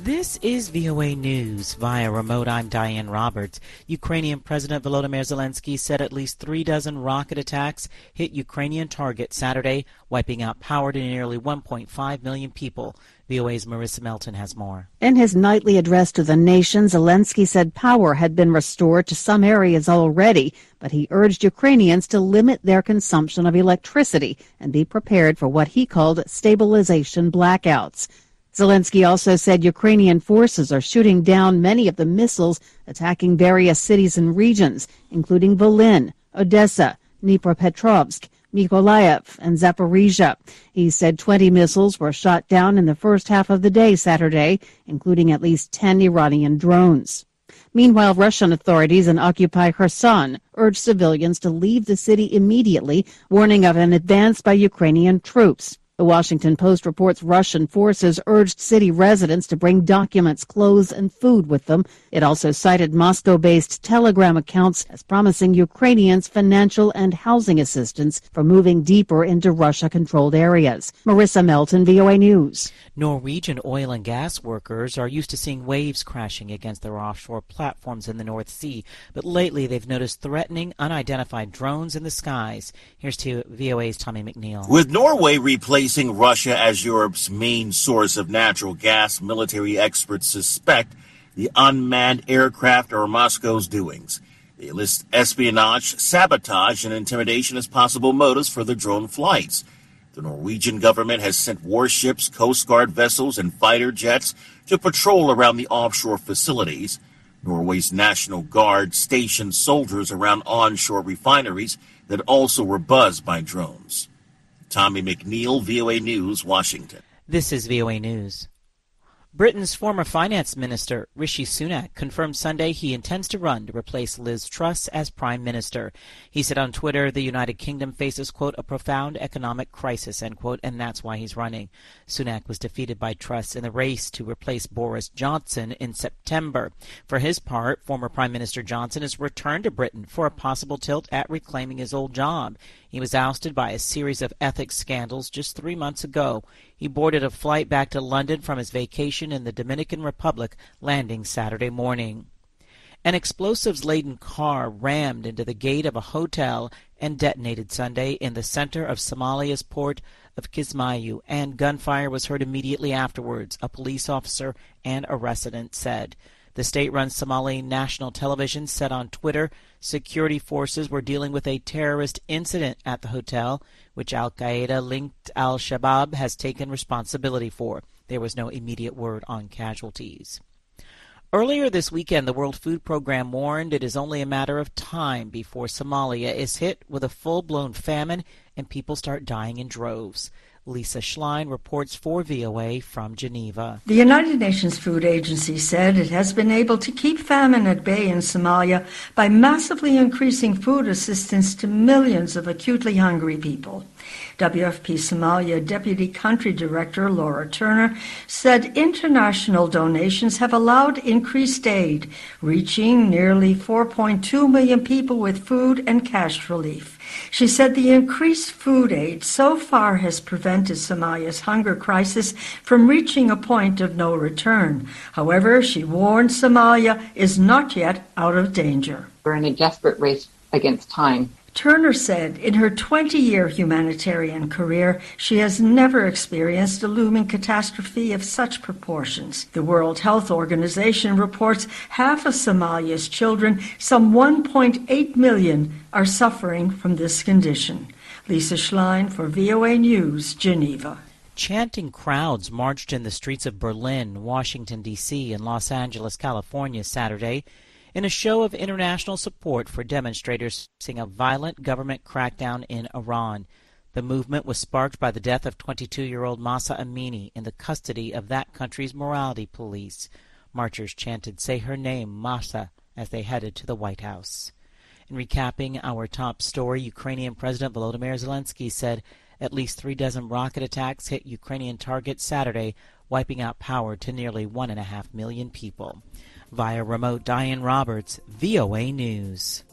This is VOA News. Via remote, I'm Diane Roberts. Ukrainian President Volodymyr Zelensky said at least 36 rocket attacks hit Ukrainian targets Saturday, wiping out power to nearly 1.5 million people. VOA's Marissa Melton has more. In his nightly address to the nation, Zelensky said power had been restored to some areas already, but he urged Ukrainians to limit their consumption of electricity and be prepared for what he called stabilization blackouts. Zelensky also said Ukrainian forces are shooting down many of the missiles attacking various cities and regions, including Volyn, Odessa, Dnipropetrovsk, Mykolaiv, and Zaporizhia. He said 20 missiles were shot down in the first half of the day Saturday, including at least 10 Iranian drones. Meanwhile, Russian authorities in occupied Kherson urged civilians to leave the city immediately, warning of an advance by Ukrainian troops. The Washington Post reports Russian forces urged city residents to bring documents, clothes, and food with them. It also cited Moscow-based Telegram accounts as promising Ukrainians financial and housing assistance for moving deeper into Russia-controlled areas. Marissa Melton, VOA News. Norwegian oil and gas workers are used to seeing waves crashing against their offshore platforms in the North Sea, but lately they've noticed threatening, unidentified drones in the skies. Here's to VOA's Tommy McNeil. With Norway replacing Russia as Europe's main source of natural gas, military experts suspect the unmanned aircraft are Moscow's doings. They list espionage, sabotage, and intimidation as possible motives for the drone flights. The Norwegian government has sent warships, Coast Guard vessels, and fighter jets to patrol around the offshore facilities. Norway's National Guard stationed soldiers around onshore refineries that also were buzzed by drones. Tommy McNeil, VOA News, Washington. This is VOA News. Britain's former finance minister, Rishi Sunak, confirmed Sunday he intends to run to replace Liz Truss as prime minister. He said on Twitter the United Kingdom faces, quote, a profound economic crisis, end quote, and that's why he's running. Sunak was defeated by Truss in the race to replace Boris Johnson in September. For his part, former Prime Minister Johnson has returned to Britain for a possible tilt at reclaiming his old job. He was ousted by a series of ethics scandals just 3 months ago. He boarded a flight back to London from his vacation in the Dominican Republic, landing Saturday morning. An explosives-laden car rammed into the gate of a hotel and detonated Sunday in the center of Somalia's port of Kismayu, and gunfire was heard immediately afterwards, a police officer and a resident said. The state-run Somali national television said on Twitter security forces were dealing with a terrorist incident at the hotel, which al-Qaeda-linked al-Shabaab has taken responsibility for. There was no immediate word on casualties. Earlier this weekend, the World Food Program warned it is only a matter of time before Somalia is hit with a full-blown famine and people start dying in droves. Lisa Schlein reports for VOA from Geneva. The United Nations Food Agency said it has been able to keep famine at bay in Somalia by massively increasing food assistance to millions of acutely hungry people. WFP Somalia Deputy Country Director Laura Turner said international donations have allowed increased aid, reaching nearly 4.2 million people with food and cash relief. She said the increased food aid so far has prevented Somalia's hunger crisis from reaching a point of no return. However, she warned Somalia is not yet out of danger. We're in a desperate race against time. Turner said in her 20-year humanitarian career, she has never experienced a looming catastrophe of such proportions. The World Health Organization reports half of Somalia's children, some 1.8 million, are suffering from this condition. Lisa Schlein for VOA News, Geneva. Chanting crowds marched in the streets of Berlin, Washington, D.C., and Los Angeles, California, Saturday, in a show of international support for demonstrators facing a violent government crackdown in Iran. The movement was sparked by the death of 22-year-old Mahsa Amini in the custody of that country's morality police. Marchers chanted, "Say her name, Mahsa," as they headed to the White House. In recapping our top story, Ukrainian President Volodymyr Zelensky said at least 36 rocket attacks hit Ukrainian targets Saturday, wiping out power to nearly 1.5 million people. Via remote, Diane Roberts, VOA News.